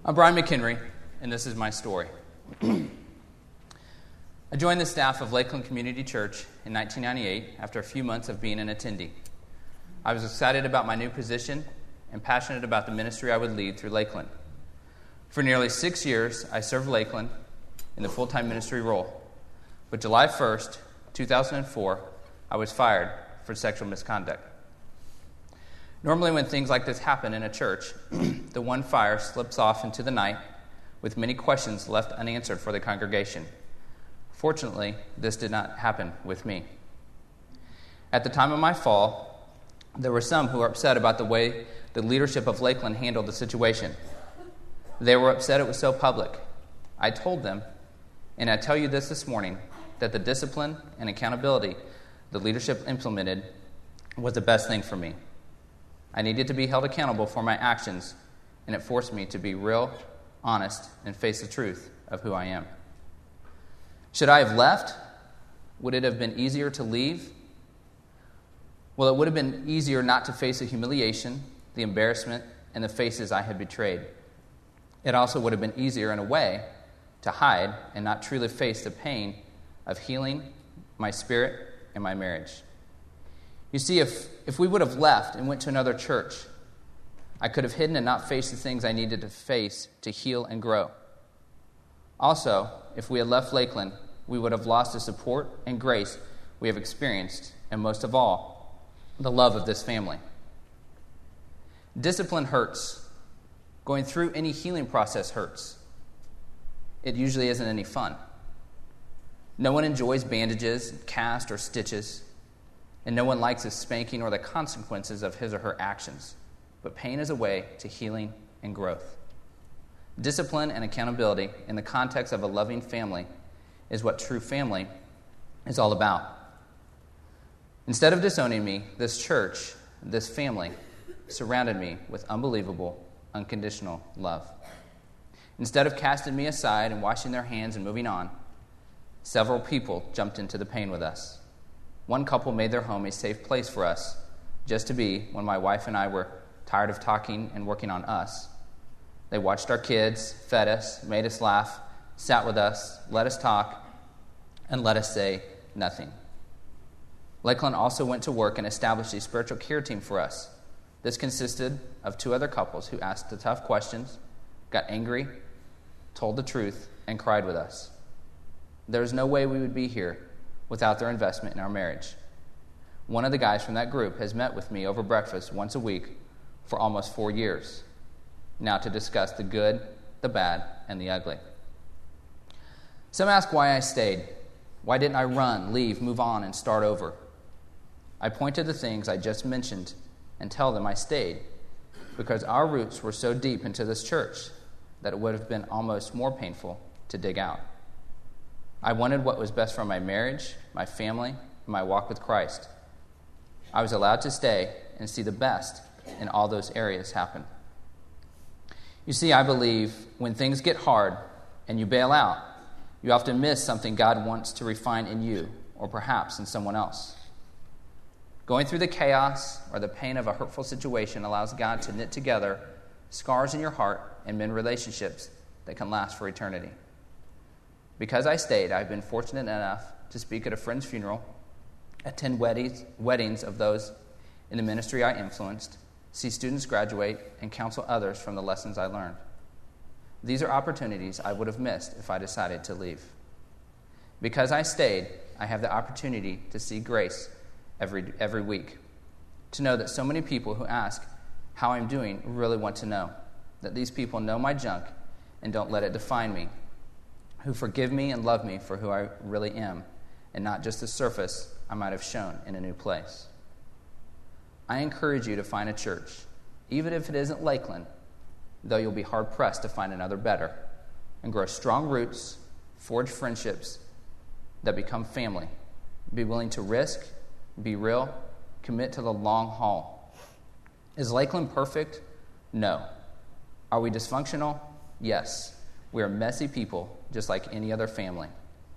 I'm Brian McHenry, and this is my story. I joined the staff of Lakeland Community Church in 1998 after a few months of being an attendee. I was excited about my new position and passionate about the ministry I would lead through Lakeland. For nearly 6 years, I served Lakeland in the full-time ministry role. But July 1st, 2004, I was fired for sexual misconduct. Normally when things like this happen in a church, the one fire slips off into the night with many questions left unanswered for the congregation. Fortunately, this did not happen with me. At the time of my fall, there were some who were upset about the way the leadership of Lakeland handled the situation. They were upset it was so public. I told them, and I tell you this morning, that the discipline and accountability the leadership implemented was the best thing for me. I needed to be held accountable for my actions, and it forced me to be real, honest, and face the truth of who I am. Should I have left? Would it have been easier to leave? Well, it would have been easier not to face the humiliation, the embarrassment, and the faces I had betrayed. It also would have been easier in a way to hide and not truly face the pain of healing my spirit and my marriage. You see, if we would have left and went to another church, I could have hidden and not faced the things I needed to face to heal and grow. Also, if we had left Lakeland, we would have lost the support and grace we have experienced, and most of all, the love of this family. Discipline hurts. Going through any healing process hurts. It usually isn't any fun. No one enjoys bandages, cast, or stitches, and no one likes the spanking or the consequences of his or her actions. But pain is a way to healing and growth. Discipline and accountability in the context of a loving family is what true family is all about. Instead of disowning me, this church, this family, surrounded me with unbelievable, unconditional love. Instead of casting me aside and washing their hands and moving on, several people jumped into the pain with us. One couple made their home a safe place for us just to be when my wife and I were tired of talking and working on us. They watched our kids, fed us, made us laugh, sat with us, let us talk, and let us say nothing. Lakeland also went to work and established a spiritual care team for us. This consisted of 2 other couples who asked the tough questions, got angry, told the truth, and cried with us. There is no way we would be here without their investment in our marriage. One of the guys from that group has met with me over breakfast once a week for almost 4 years, now to discuss the good, the bad, and the ugly. Some ask why I stayed. Why didn't I run, leave, move on, and start over? I point to the things I just mentioned and tell them I stayed because our roots were so deep into this church that it would have been almost more painful to dig out. I wanted what was best for my marriage, my family, and my walk with Christ. I was allowed to stay and see the best in all those areas happen. You see, I believe when things get hard and you bail out, you often miss something God wants to refine in you or perhaps in someone else. Going through the chaos or the pain of a hurtful situation allows God to knit together scars in your heart and mend relationships that can last for eternity. Because I stayed, I've been fortunate enough to speak at a friend's funeral, attend weddings of those in the ministry I influenced, see students graduate, and counsel others from the lessons I learned. These are opportunities I would have missed if I decided to leave. Because I stayed, I have the opportunity to see grace every week, to know that so many people who ask how I'm doing really want to know, that these people know my junk and don't let it define me, who forgive me and love me for who I really am, and not just the surface I might have shown in a new place. I encourage you to find a church, even if it isn't Lakeland, though you'll be hard-pressed to find another better, and grow strong roots, forge friendships that become family. Be willing to risk, be real, commit to the long haul. Is Lakeland perfect? No. Are we dysfunctional? Yes. We are messy people, just like any other family.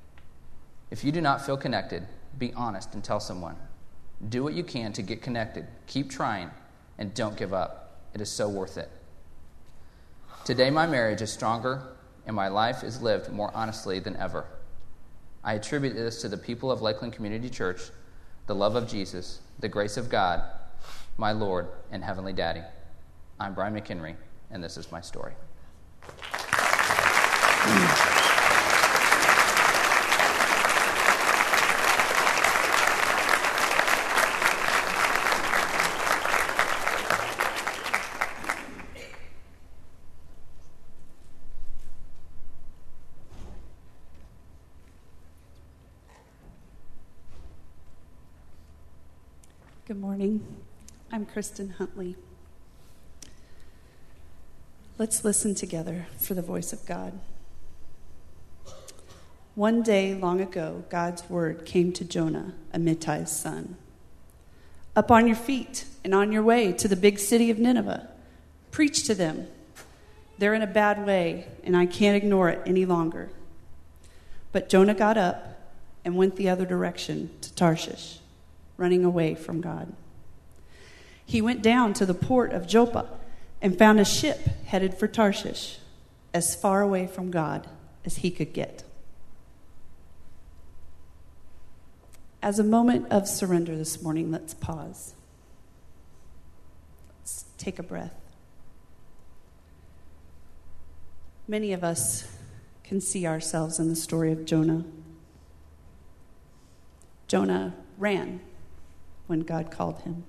If you do not feel connected, be honest and tell someone. Do what you can to get connected. Keep trying, and don't give up. It is so worth it. Today my marriage is stronger and my life is lived more honestly than ever. I attribute this to the people of Lakeland Community Church, the love of Jesus, the grace of God, my Lord and Heavenly Daddy. I'm Brian McHenry, and this is my story. Good morning. I'm Kristen Huntley. Let's listen together for the voice of God. One day long ago, God's word came to Jonah, Amittai's son. Up on your feet and on your way to the big city of Nineveh. Preach to them. They're in a bad way, and I can't ignore it any longer. But Jonah got up and went the other direction to Tarshish, running away from God. He went down to the port of Joppa and found a ship headed for Tarshish, as far away from God as he could get. As a moment of surrender this morning, let's pause. Let's take a breath. Many of us can see ourselves in the story of Jonah. Jonah ran when God called him.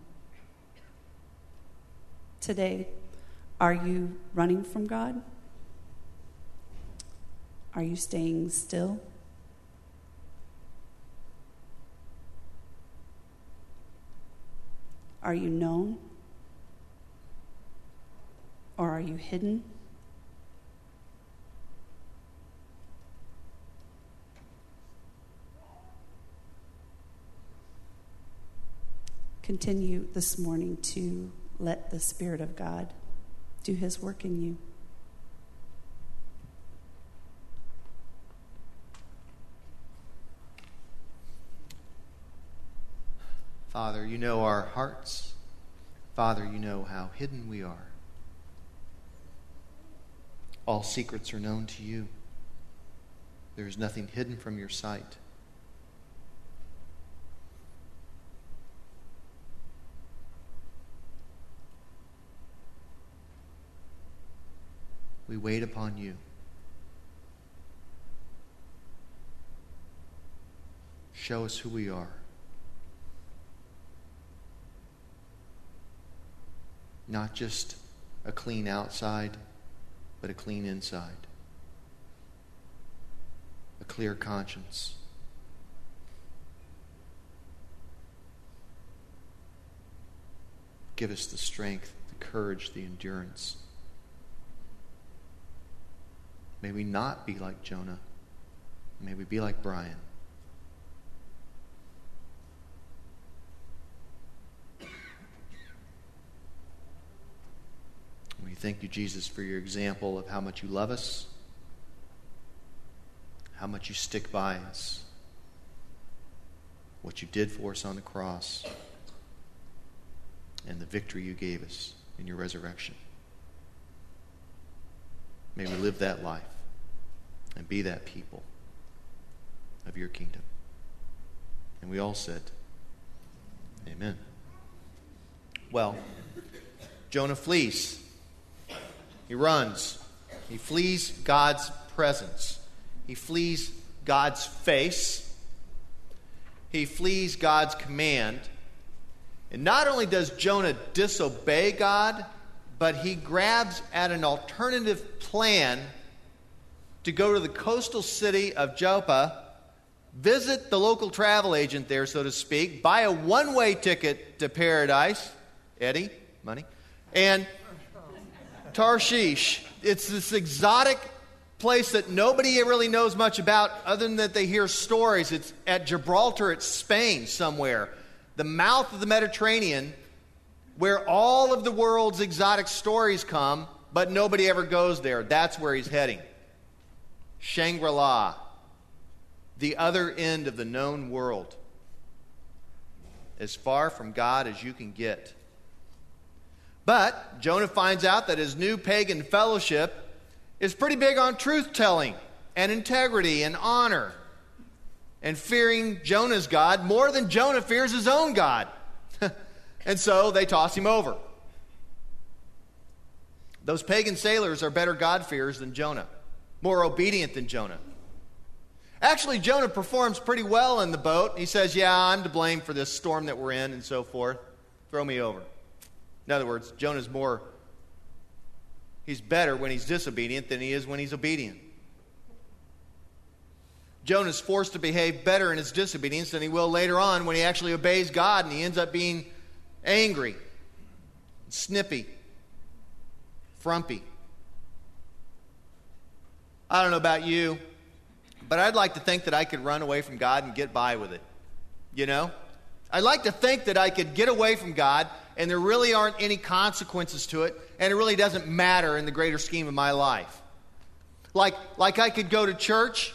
Today, are you running from God? Are you staying still? Are you known? Or are you hidden? Continue this morning to let the Spirit of God do his work in you. Father, you know our hearts. Father, you know how hidden we are. All secrets are known to you. There is nothing hidden from your sight. We wait upon you. Show us who we are. Not just a clean outside, but a clean inside. A clear conscience. Give us the strength, the courage, the endurance. May we not be like Jonah. May we be like Brian. We thank you, Jesus, for your example of how much you love us, how much you stick by us, what you did for us on the cross, and the victory you gave us in your resurrection. May we live that life and be that people of your kingdom. And we all said, amen. Well, Jonah flees. He runs. He flees God's presence. He flees God's face. He flees God's command. And not only does Jonah disobey God, but he grabs at an alternative plan to go to the coastal city of Joppa, visit the local travel agent there, so to speak, buy a one-way ticket to paradise, Eddie, money, and Tarshish. It's this exotic place that nobody really knows much about other than that they hear stories. It's at Gibraltar, it's Spain somewhere, the mouth of the Mediterranean, where all of the world's exotic stories come, but nobody ever goes there. That's where he's heading. Shangri-La, the other end of the known world, as far from God as you can get. But Jonah finds out that his new pagan fellowship is pretty big on truth-telling and integrity and honor and fearing Jonah's God more than Jonah fears his own God. And so they toss him over. Those pagan sailors are better God-fearers than Jonah, more obedient than Jonah. Actually, Jonah performs pretty well in the boat. He says, yeah, I'm to blame for this storm that we're in and so forth. Throw me over. In other words, he's better when he's disobedient than he is when he's obedient. Jonah's forced to behave better in his disobedience than he will later on when he actually obeys God and he ends up being angry, snippy, frumpy. I don't know about you, but I'd like to think that I could run away from God and get by with it. You know? I'd like to think that I could get away from God and there really aren't any consequences to it and it really doesn't matter in the greater scheme of my life. Like I could go to church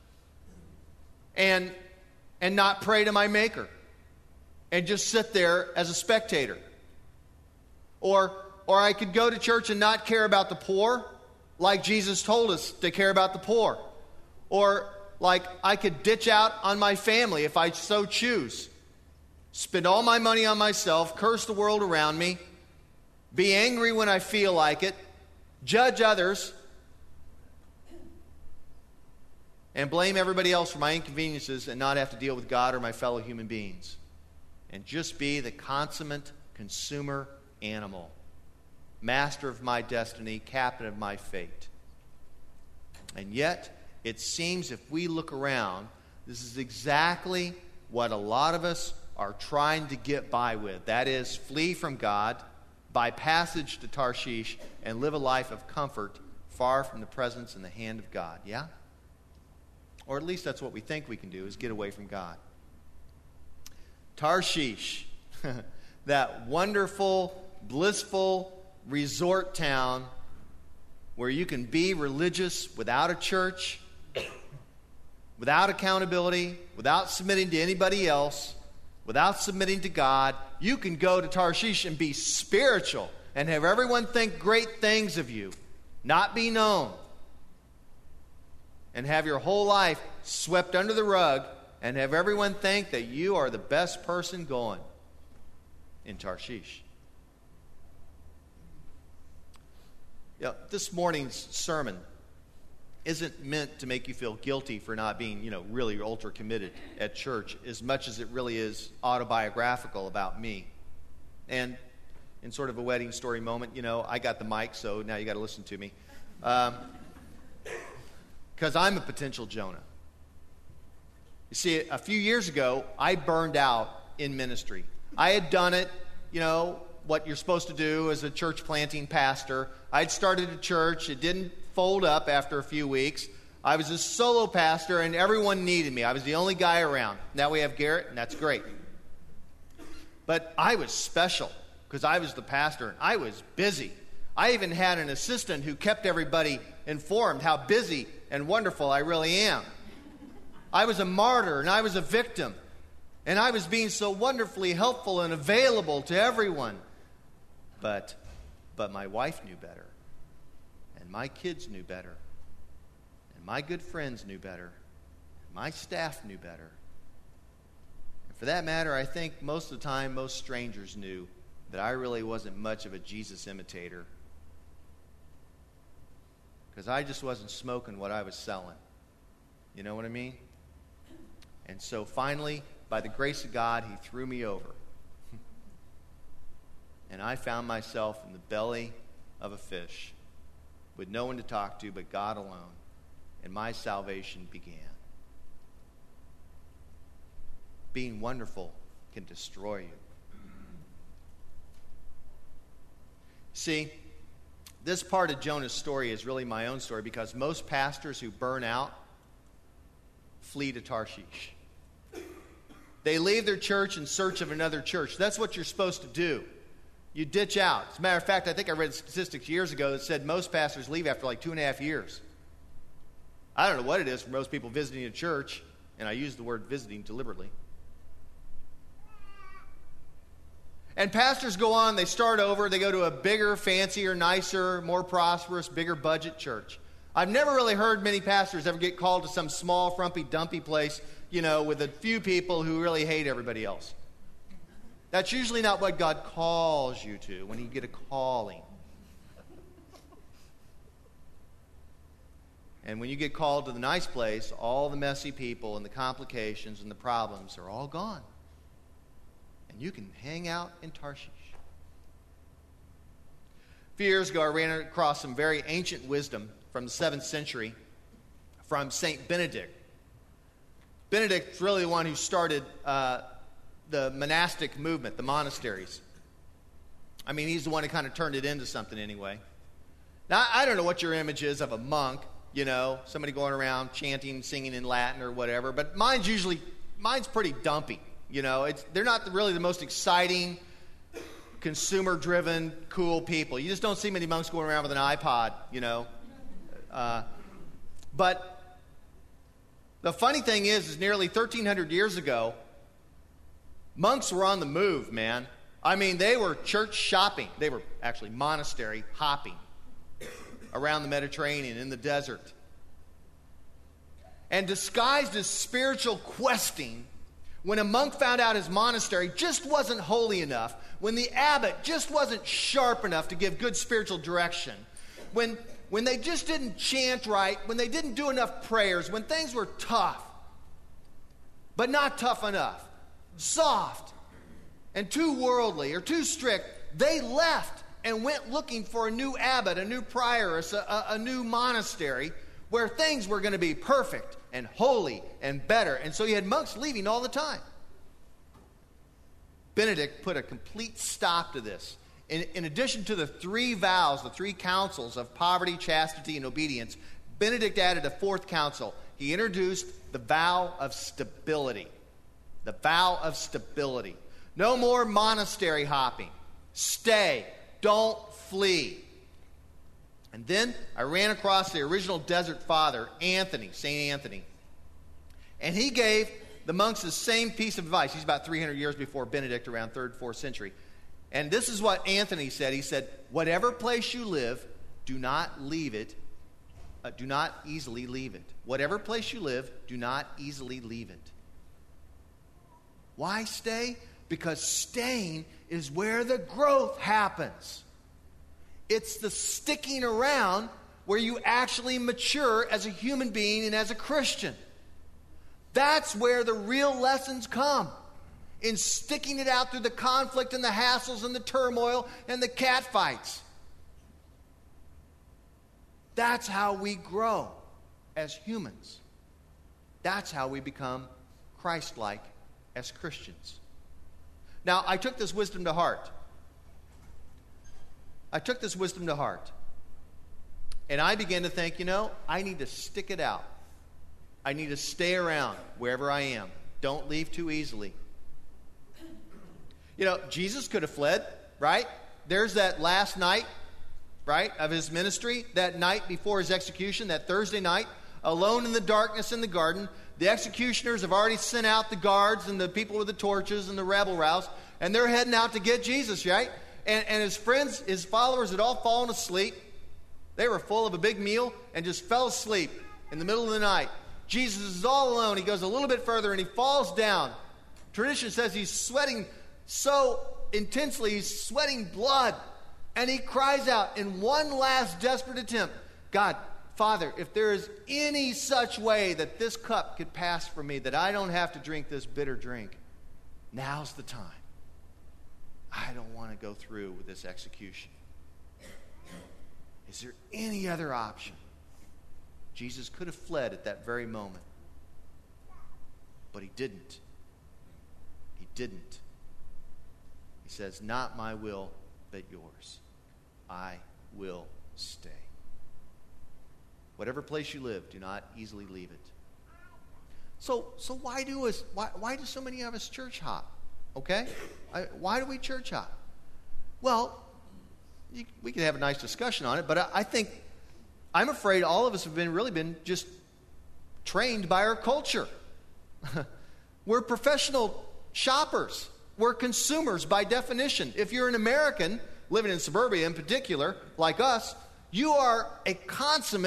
and not pray to my Maker and just sit there as a spectator. Or I could go to church and not care about the poor like Jesus told us to care about the poor. Or like I could ditch out on my family if I so choose. Spend all my money on myself, curse the world around me, be angry when I feel like it, judge others, and blame everybody else for my inconveniences and not have to deal with God or my fellow human beings. And just be the consummate consumer animal, master of my destiny, captain of my fate. And yet, it seems if we look around, this is exactly what a lot of us are trying to get by with. That is, flee from God, by passage to Tarshish, and live a life of comfort far from the presence and the hand of God. Yeah? Or at least that's what we think we can do, is get away from God. Tarshish, that wonderful, blissful resort town where you can be religious without a church, without accountability, without submitting to anybody else, without submitting to God. You can go to Tarshish and be spiritual and have everyone think great things of you, not be known, and have your whole life swept under the rug and have everyone think that you are the best person going in Tarshish. You know, this morning's sermon isn't meant to make you feel guilty for not being, really ultra committed at church as much as it really is autobiographical about me. And in sort of a wedding story moment, I got the mic, so now you got to listen to me. Because I'm a potential Jonah. You see, a few years ago, I burned out in ministry. I had done it, what you're supposed to do as a church planting pastor. I'd started a church. It didn't fold up after a few weeks. I was a solo pastor, and everyone needed me. I was the only guy around. Now we have Garrett, and that's great. But I was special because I was the pastor, and I was busy. I even had an assistant who kept everybody informed how busy and wonderful I really am. I was a martyr, and I was a victim. And I was being so wonderfully helpful and available to everyone. But my wife knew better. And my kids knew better. And my good friends knew better. And my staff knew better. And for that matter, I think most of the time, most strangers knew that I really wasn't much of a Jesus imitator. Because I just wasn't smoking what I was selling. You know what I mean? And so finally, by the grace of God, he threw me over. And I found myself in the belly of a fish with no one to talk to but God alone. And my salvation began. Being wonderful can destroy you. See, this part of Jonah's story is really my own story because most pastors who burn out flee to Tarshish. They leave their church in search of another church. That's what you're supposed to do. You ditch out. As a matter of fact, I think I read statistics years ago that said most pastors leave after like 2.5 years. I don't know what it is for most people visiting a church, and I use the word visiting deliberately. And pastors go on, they start over, they go to a bigger, fancier, nicer, more prosperous, bigger budget church. I've never really heard many pastors ever get called to some small, frumpy, dumpy place, with a few people who really hate everybody else. That's usually not what God calls you to when you get a calling. And when you get called to the nice place, all the messy people and the complications and the problems are all gone. And you can hang out in Tarshish. A few years ago, I ran across some very ancient wisdom from the 7th century from St. Benedict. Benedict's really the one who started the monastic movement, the monasteries. I mean, he's the one who kind of turned it into something anyway. Now, I don't know what your image is of a monk, somebody going around chanting, singing in Latin or whatever, but mine's pretty dumpy. They're not really the most exciting, consumer-driven, cool people. You just don't see many monks going around with an iPod, But the funny thing is nearly 1,300 years ago, monks were on the move, man. I mean, they were church shopping. They were actually monastery hopping around the Mediterranean, in the desert. And disguised as spiritual questing, when a monk found out his monastery just wasn't holy enough, when the abbot just wasn't sharp enough to give good spiritual direction, when they just didn't chant right, when they didn't do enough prayers, when things were tough, but not tough enough, soft, and too worldly or too strict, they left and went looking for a new abbot, a new prior, a new monastery where things were going to be perfect and holy and better. And so you had monks leaving all the time. Benedict put a complete stop to this. In addition to the 3 vows, the 3 counsels of poverty, chastity, and obedience, Benedict added a 4th counsel. He introduced the vow of stability. The vow of stability. No more monastery hopping. Stay. Don't flee. And then I ran across the original desert father, Anthony, St. Anthony. And he gave the monks the same piece of advice. He's about 300 years before Benedict, around 3rd, 4th century. And this is what Anthony said. He said, whatever place you live, do not leave it. Do not easily leave it. Whatever place you live, do not easily leave it. Why stay? Because staying is where the growth happens. It's the sticking around where you actually mature as a human being and as a Christian. That's where the real lessons come. In sticking it out through the conflict and the hassles and the turmoil and the catfights. That's how we grow as humans. That's how we become Christ-like as Christians. Now, I took this wisdom to heart. And I began to think, I need to stick it out. I need to stay around wherever I am. Don't leave too easily. Jesus could have fled, right? There's that last night, right, of his ministry, that night before his execution, that Thursday night, alone in the darkness in the garden. The executioners have already sent out the guards and the people with the torches and the rabble-rouse, and they're heading out to get Jesus, right? And his friends, his followers had all fallen asleep. They were full of a big meal and just fell asleep in the middle of the night. Jesus is all alone. He goes a little bit further and he falls down. Tradition says he's sweating so intensely, he's sweating blood. And he cries out in one last desperate attempt, God, Father, if there is any such way that this cup could pass from me, that I don't have to drink this bitter drink, now's the time. I don't want to go through with this execution. Is there any other option? Jesus could have fled at that very moment. But he didn't. He didn't. He says, not my will, but yours. I will stay. Whatever place you live, do not easily leave it. So why do so many of us church hop? Okay? Why do we church hop? Well, we could have a nice discussion on it, but I'm afraid all of us have really been just trained by our culture. We're professional shoppers. We're consumers by definition. If you're an American living in suburbia in particular, like us, you are a consummate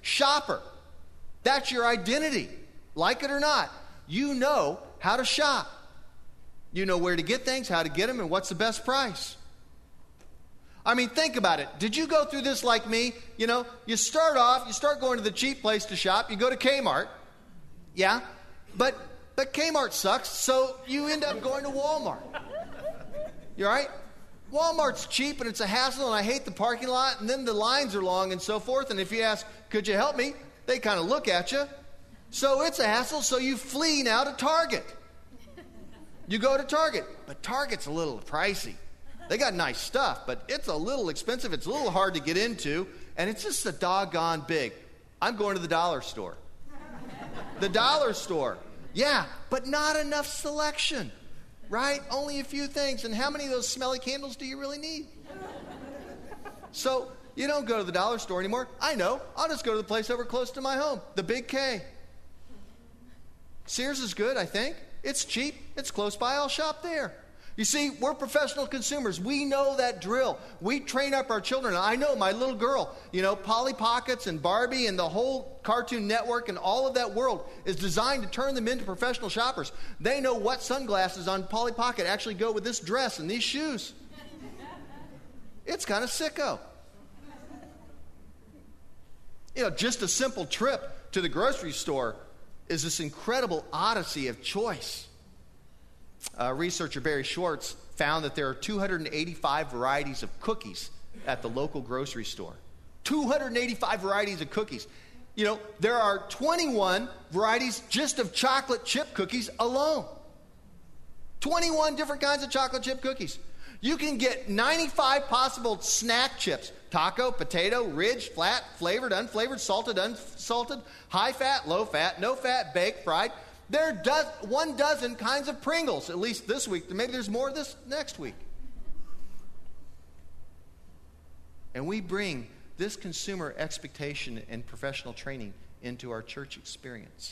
shopper. That's your identity. Like it or not, you know how to shop. You know where to get things, how to get them, and what's the best price. I mean, think about it. Did you go through this like me? You know, you start going to the cheap place to shop. You go to Kmart. Yeah, but Kmart sucks, so you end up going to Walmart. You all right? Walmart's cheap and it's a hassle, and I hate the parking lot, and then the lines are long and so forth. And if you ask, could you help me? They kind of look at you. So it's a hassle, so you flee now to Target. You go to Target, but Target's a little pricey. They got nice stuff, but it's a little expensive. It's a little hard to get into, and it's just a doggone big. I'm going to the dollar store. The dollar store. Yeah, but not enough selection, right? Only a few things. And how many of those smelly candles do you really need? So you don't go to the dollar store anymore. I know. I'll just go to the place over close to my home, the Big K. Sears is good, I think. It's cheap. It's close by. I'll shop there. You see, we're professional consumers. We know that drill. We train up our children. I know my little girl, Polly Pockets and Barbie and the whole Cartoon Network and all of that world is designed to turn them into professional shoppers. They know what sunglasses on Polly Pocket actually go with this dress and these shoes. It's kind of sicko. Just a simple trip to the grocery store is this incredible odyssey of choice. Researcher Barry Schwartz found that there are 285 varieties of cookies at the local grocery store. 285 varieties of cookies. There are 21 varieties just of chocolate chip cookies alone. 21 different kinds of chocolate chip cookies. You can get 95 possible snack chips. Taco, potato, ridge, flat, flavored, unflavored, salted, unsalted, high fat, low fat, no fat, baked, fried. There are 1 dozen kinds of Pringles, at least this week. Maybe there's more this next week. And we bring this consumer expectation and professional training into our church experience.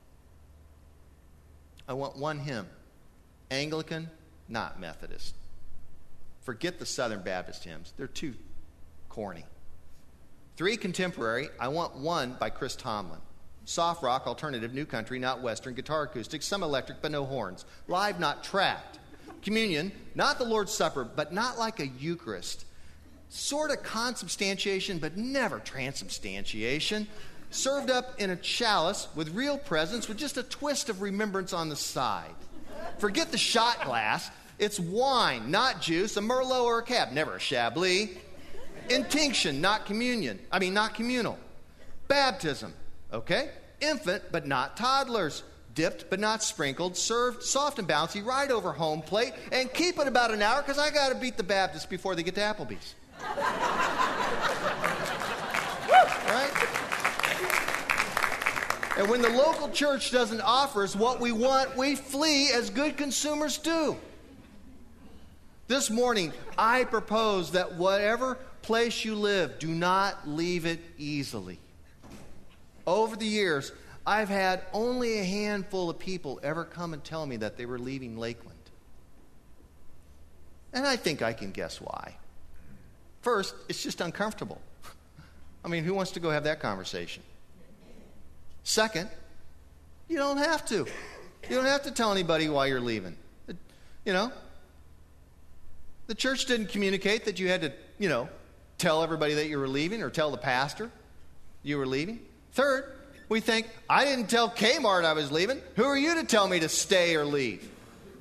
I want one hymn. Anglican, not Methodist. Forget the Southern Baptist hymns. They're too corny. 3 contemporary. I want 1 by Chris Tomlin. Soft rock, alternative, new country, not Western, guitar acoustic, some electric, but no horns. Live, not tracked. Communion, not the Lord's Supper, but not like a Eucharist. Sort of consubstantiation, but never transubstantiation. Served up in a chalice with real presence, with just a twist of remembrance on the side. Forget the shot glass. It's wine, not juice, a Merlot or a Cab, never a Chablis. Intinction, not communal. Baptism. Okay? Infant, but not toddlers. Dipped, but not sprinkled. Served, soft and bouncy, right over home plate. And keep it about an hour, because I got to beat the Baptists before they get to Applebee's. Right? And when the local church doesn't offer us what we want, we flee as good consumers do. This morning, I propose that whatever place you live, do not leave it easily. Over the years, I've had only a handful of people ever come and tell me that they were leaving Lakeland. And I think I can guess why. First, it's just uncomfortable. Who wants to go have that conversation? Second, you don't have to. You don't have to tell anybody why you're leaving. The church didn't communicate that you had to, tell everybody that you were leaving or tell the pastor you were leaving. Third, we think, I didn't tell Kmart I was leaving. Who are you to tell me to stay or leave?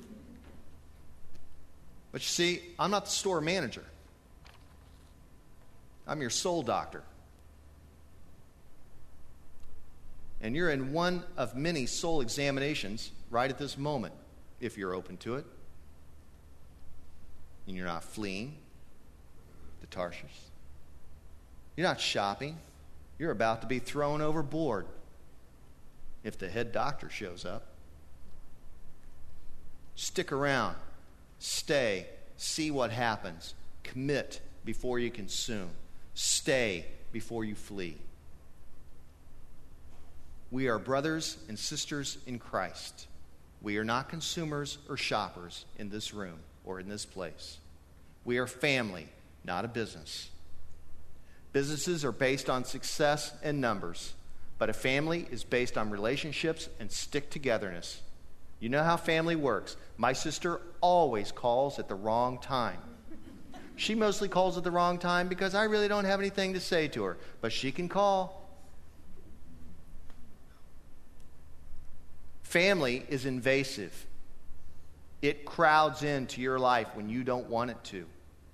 But you see, I'm not the store manager. I'm your soul doctor. And you're in one of many soul examinations right at this moment, if you're open to it. And you're not fleeing to Tarshish. You're not shopping. You're about to be thrown overboard if the head doctor shows up. Stick around. Stay. See what happens. Commit before you consume. Stay before you flee. We are brothers and sisters in Christ. We are not consumers or shoppers in this room or in this place. We are family, not a business. Businesses are based on success and numbers, but a family is based on relationships and stick-togetherness. You know how family works. My sister always calls at the wrong time. She mostly calls at the wrong time because I really don't have anything to say to her, but she can call. Family is invasive. It crowds into your life when you don't want it to.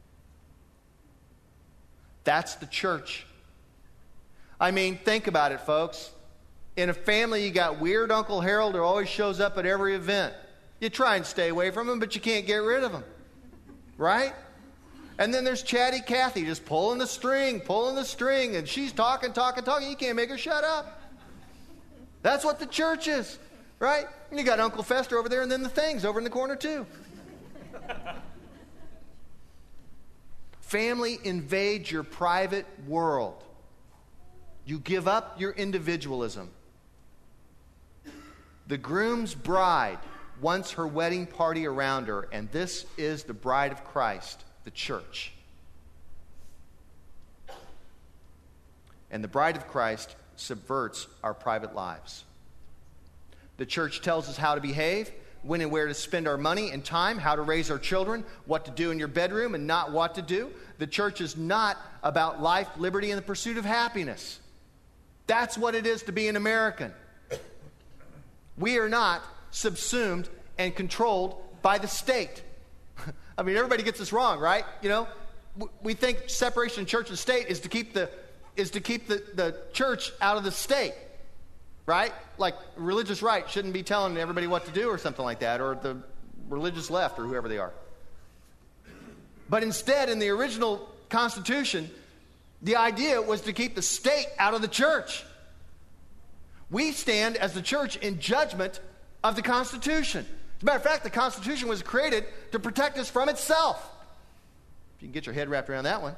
That's the church. I mean, think about it, folks. In a family, you got weird Uncle Harold who always shows up at every event. You try and stay away from him, but you can't get rid of him. Right? And then there's Chatty Cathy just pulling the string, and she's talking. You can't make her shut up. That's what the church is. Right? And you got Uncle Fester over there, and then the things over in the corner too. Family invades your private world. You give up your individualism. The groom's bride wants her wedding party around her, and this is the bride of Christ, the church. And the bride of Christ subverts our private lives. The church tells us how to behave, when and where to spend our money and time, how to raise our children, what to do in your bedroom and not what to do. The church is not about life, liberty, and the pursuit of happiness. That's what it is to be an American. We are not subsumed and controlled by the state. I mean, everybody gets this wrong, right? You know, we think separation of church and state is to keep the church out of the state. Right? Like religious right shouldn't be telling everybody what to do or something like that, or the religious left or whoever they are. But instead, in the original Constitution, the idea was to keep the state out of the church. We stand as the church in judgment of the Constitution. As a matter of fact, the Constitution was created to protect us from itself. If you can get your head wrapped around that one.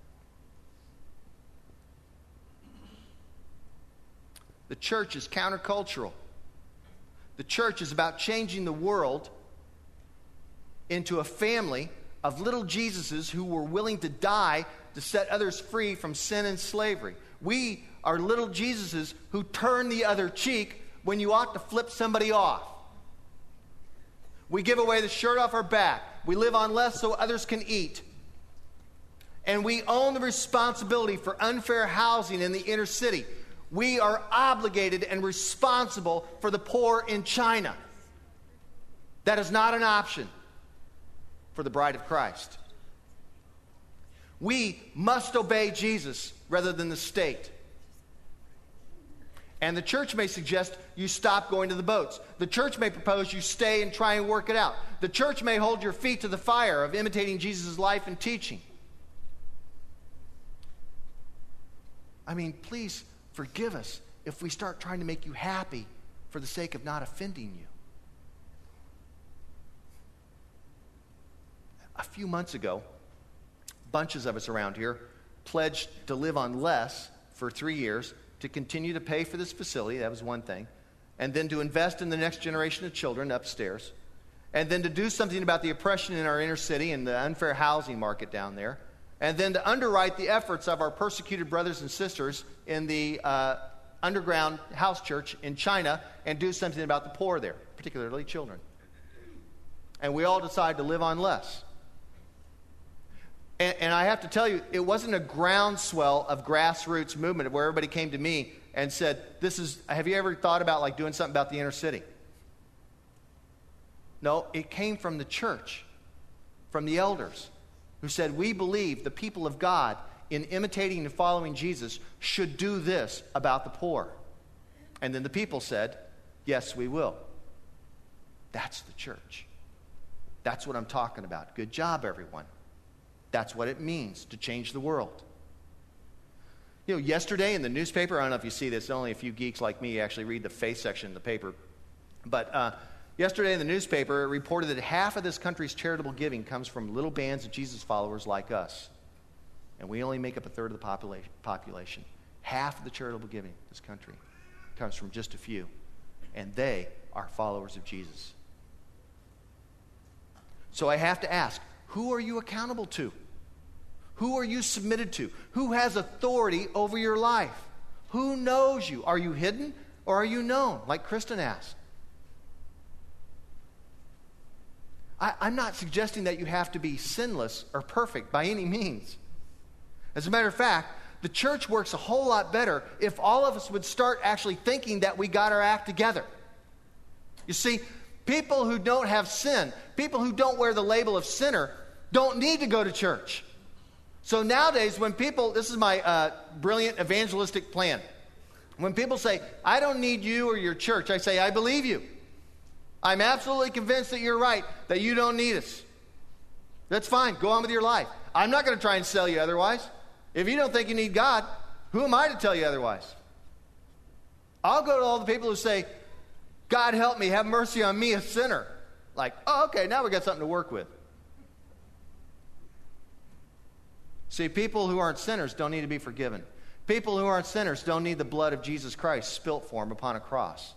The church is countercultural. The church is about changing the world into a family of little Jesuses who were willing to die to set others free from sin and slavery. We are little Jesuses who turn the other cheek when you ought to flip somebody off. We give away the shirt off our back. We live on less so others can eat. And we own the responsibility for unfair housing in the inner city. We are obligated and responsible for the poor in China. That is not an option for the bride of Christ. We must obey Jesus rather than the state. And the church may suggest you stop going to the boats. The church may propose you stay and try and work it out. The church may hold your feet to the fire of imitating Jesus' life and teaching. I mean, please forgive us if we start trying to make you happy for the sake of not offending you. A few months ago, bunches of us around here pledged to live on less for 3 years, to continue to pay for this facility, that was one thing, and then to invest in the next generation of children upstairs, and then to do something about the oppression in our inner city and the unfair housing market down there, and then to underwrite the efforts of our persecuted brothers and sisters in the underground house church in China and do something about the poor there, particularly children. And we all decided to live on less. And I have to tell you, it wasn't a groundswell of grassroots movement where everybody came to me and said, have you ever thought about like doing something about the inner city? No, it came from the church, from the elders, who said, we believe the people of God, in imitating and following Jesus, should do this about the poor. And then the people said, yes, we will. That's the church. That's what I'm talking about. Good job, everyone. That's what it means to change the world. You know, yesterday in the newspaper, I don't know if you see this, only a few geeks like me actually read the faith section of the paper. But yesterday in the newspaper, it reported that half of this country's charitable giving comes from little bands of Jesus followers like us. And we only make up a third of the population. Half of the charitable giving in this country comes from just a few. And they are followers of Jesus. So I have to ask, who are you accountable to? Who are you submitted to? Who has authority over your life? Who knows you? Are you hidden or are you known? Like Kristen asked. I'm not suggesting that you have to be sinless or perfect by any means. As a matter of fact, the church works a whole lot better if all of us would start actually thinking that we got our act together. You see, people who don't have sin, people who don't wear the label of sinner, don't need to go to church. So nowadays, when people, this is my brilliant evangelistic plan. When people say, I don't need you or your church, I say, I believe you. I'm absolutely convinced that you're right, that you don't need us. That's fine. Go on with your life. I'm not going to try and sell you otherwise. If you don't think you need God, who am I to tell you otherwise? I'll go to all the people who say, God help me, have mercy on me, a sinner. Like, oh, okay, now we got something to work with. See, people who aren't sinners don't need to be forgiven. People who aren't sinners don't need the blood of Jesus Christ spilt for them upon a cross.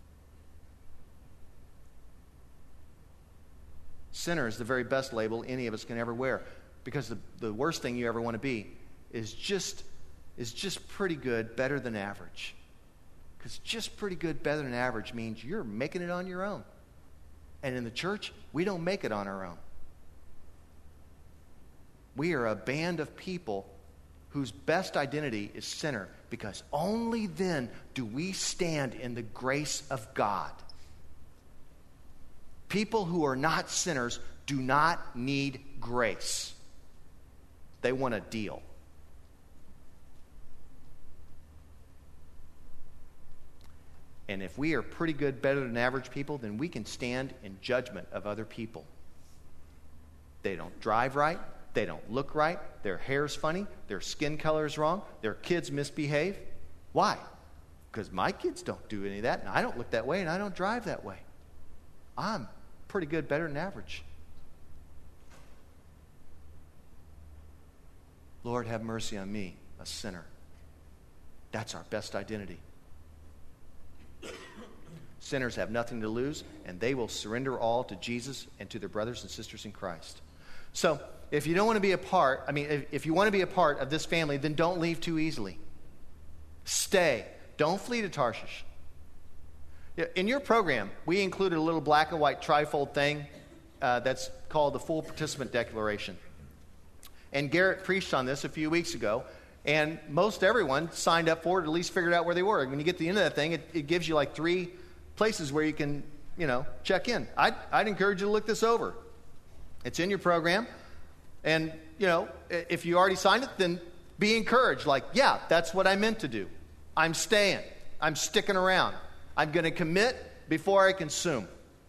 Sinner is the very best label any of us can ever wear, because the worst thing you ever want to be is just pretty good, better than average. Because just pretty good, better than average means you're making it on your own. And in the church, we don't make it on our own. We are a band of people whose best identity is sinner, because only then do we stand in the grace of God. People who are not sinners do not need grace. They want a deal. And if we are pretty good, better than average people, then we can stand in judgment of other people. They don't drive right. They don't look right. Their hair's funny. Their skin color is wrong. Their kids misbehave. Why? Because my kids don't do any of that, and I don't look that way, and I don't drive that way. I'm pretty good, better than average. Lord, have mercy on me, a sinner. That's our best identity. Sinners have nothing to lose, and they will surrender all to Jesus and to their brothers and sisters in Christ. So, if you don't want to be a part, if you want to be a part of this family, then don't leave too easily. Stay. Don't flee to Tarshish. In your program, we included a little black and white trifold thing that's called the Full Participant Declaration. And Garrett preached on this a few weeks ago, and most everyone signed up for it, at least figured out where they were. When you get to the end of that thing, it gives you like 3 places where you can, check in. I'd encourage you to look this over. It's in your program. And, if you already signed it, then be encouraged. Like, yeah, that's what I meant to do. I'm staying. I'm sticking around. I'm going to commit before I consume.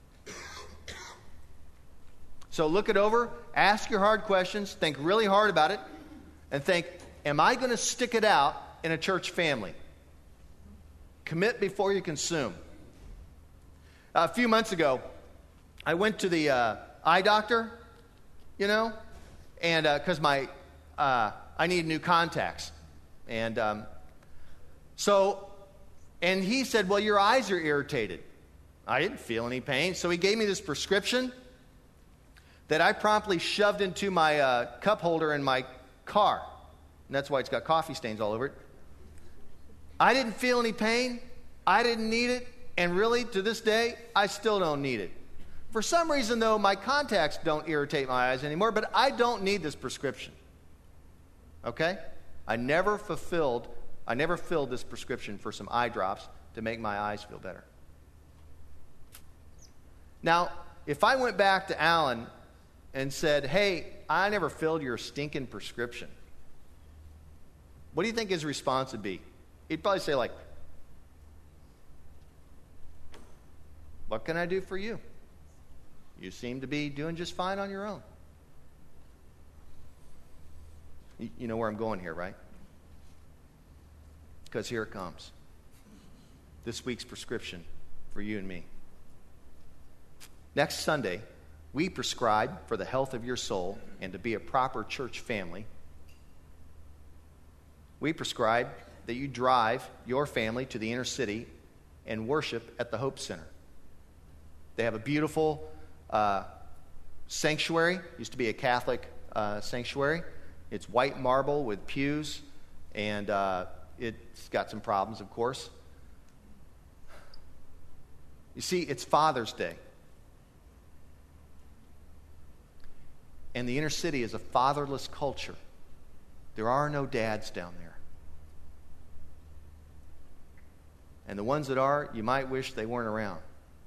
So look it over. Ask your hard questions. Think really hard about it. And think, am I going to stick it out in a church family? Commit before you consume. A few months ago, I went to the eye doctor, and because I need new contacts. And and he said, well, your eyes are irritated. I didn't feel any pain. So he gave me this prescription that I promptly shoved into my cup holder in my car. And that's why it's got coffee stains all over it. I didn't feel any pain. I didn't need it. And really, to this day, I still don't need it. For some reason, though, my contacts don't irritate my eyes anymore, but I don't need this prescription. Okay? I never filled this prescription for some eye drops to make my eyes feel better. Now, if I went back to Alan and said, hey, I never filled your stinking prescription, what do you think his response would be? He'd probably say, like, what can I do for you? You seem to be doing just fine on your own. You know where I'm going here, right? Because here it comes. This week's prescription for you and me. Next Sunday, we prescribe for the health of your soul and to be a proper church family. We prescribe that you drive your family to the inner city and worship at the Hope Center. They have a beautiful sanctuary. Used to be a Catholic sanctuary. It's white marble with pews, and it's got some problems, of course. You see, it's Father's Day. And the inner city is a fatherless culture. There are no dads down there. And the ones that are, you might wish they weren't around.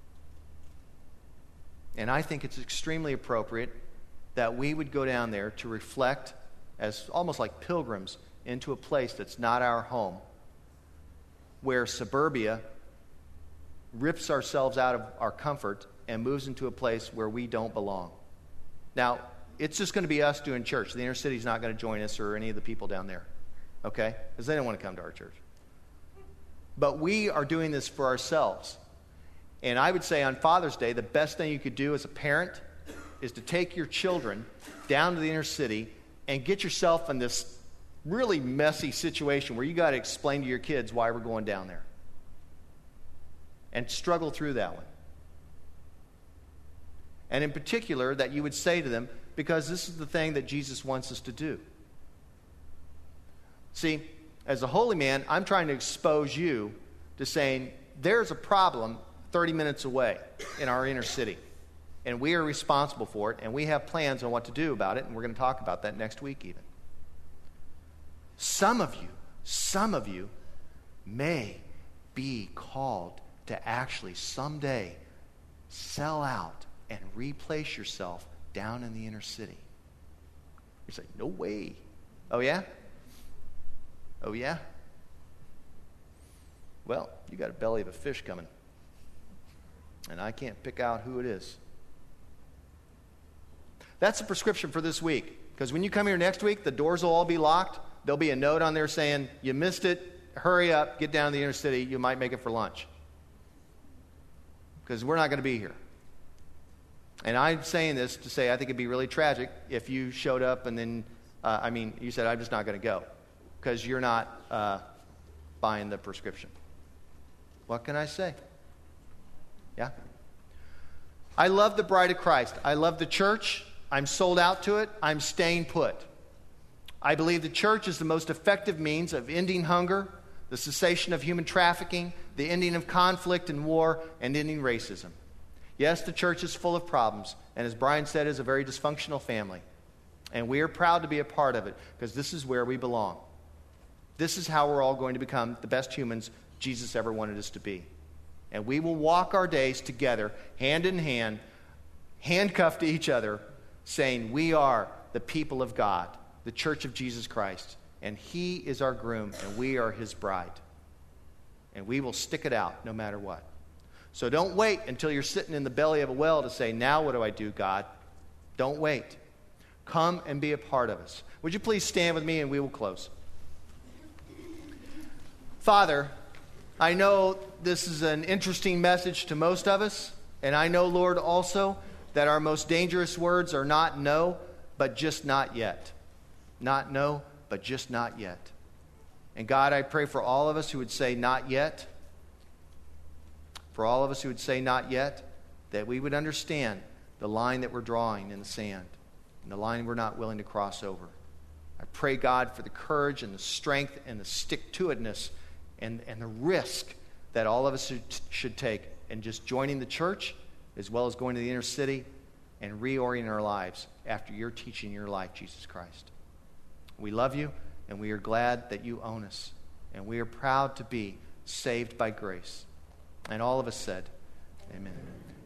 And I think it's extremely appropriate that we would go down there to reflect as almost like pilgrims into a place that's not our home, where suburbia rips ourselves out of our comfort and moves into a place where we don't belong. Now, it's just going to be us doing church. The inner city's not going to join us or any of the people down there, okay? Because they don't want to come to our church. But we are doing this for ourselves. And I would say on Father's Day, the best thing you could do as a parent is to take your children down to the inner city and get yourself in this really messy situation where you got to explain to your kids why we're going down there. And struggle through that one. And in particular, that you would say to them, because this is the thing that Jesus wants us to do. See, as a holy man, I'm trying to expose you to saying, there's a problem 30 minutes away in our inner city. And we are responsible for it, and we have plans on what to do about it, and we're going to talk about that next week even. Some of you may be called to actually someday sell out and replace yourself down in the inner city. You say, no way. Oh, yeah? Oh, yeah? Well, you got a belly of a fish coming. And I can't pick out who it is. That's the prescription for this week. Because when you come here next week, the doors will all be locked. There'll be a note on there saying, you missed it, hurry up, get down to the inner city, you might make it for lunch. Because we're not going to be here. And I'm saying this to say I think it'd be really tragic if you showed up and then, you said, I'm just not going to go. Because you're not buying the prescription. What can I say? Yeah? I love the bride of Christ. I love the church. I'm sold out to it. I'm staying put. I believe the church is the most effective means of ending hunger, the cessation of human trafficking, the ending of conflict and war, and ending racism. Yes, the church is full of problems, and as Brian said, is a very dysfunctional family. And we are proud to be a part of it, because this is where we belong. This is how we're all going to become the best humans Jesus ever wanted us to be. And we will walk our days together, hand in hand, handcuffed to each other, saying we are the people of God, the church of Jesus Christ, and He is our groom, and we are His bride. And we will stick it out no matter what. So don't wait until you're sitting in the belly of a well to say, now what do I do, God? Don't wait. Come and be a part of us. Would you please stand with me and we will close. Father, I know this is an interesting message to most of us, and I know, Lord, also that our most dangerous words are not no, but just not yet. Not no, but just not yet. And God, I pray for all of us who would say not yet, for all of us who would say not yet, that we would understand the line that we're drawing in the sand and the line we're not willing to cross over. I pray, God, for the courage and the strength and the stick-to-itness and the risk that all of us should take in just joining the church as well as going to the inner city and reorienting our lives after your teaching your life, Jesus Christ. We love you, and we are glad that you own us, and we are proud to be saved by grace. And all of us said, amen.